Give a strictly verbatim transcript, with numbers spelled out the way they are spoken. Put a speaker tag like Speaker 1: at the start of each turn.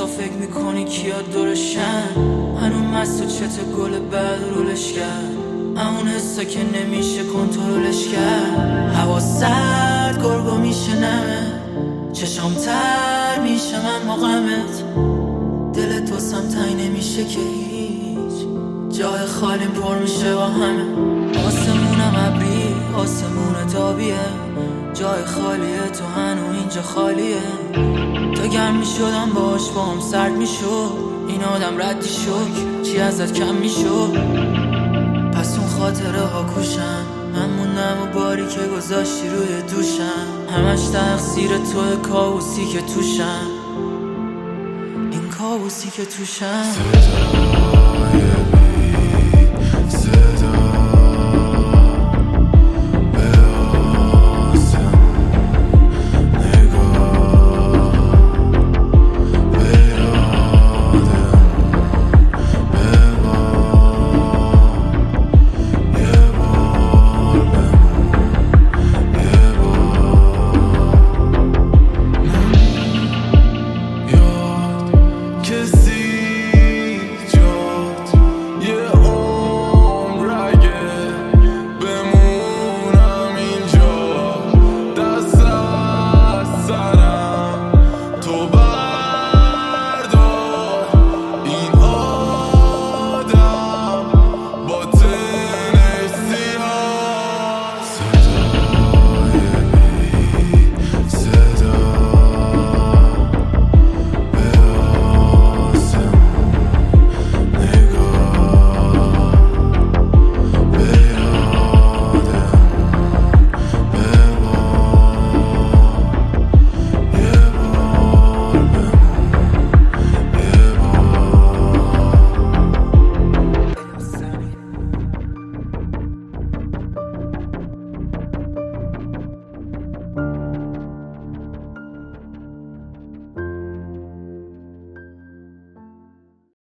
Speaker 1: مستا فکر میکنی کیا دورشن، هنو مست و چت گل بعد رولش کرد، اون حسا که نمیشه کنترلش کرد. هوا سرد گرگو میشه نمه، چشام تر میشه من مقامت، دلت واسم تنگ نمیشه که هیچ، جای خالی پر میشه با همه. آسمونم ابری آسمون تابیه، جای خالیه تو هنو اینجا خالیه. تا گرم میشدم باش با هم سرد میشد، این آدم ردی شد چی ازت کم میشد. پس اون خاطره ها کوشن، من موندم و باری که گذاشتی روی دوشم، همش تقصیر توه کابوسی که توشم، این کابوسی که توشم.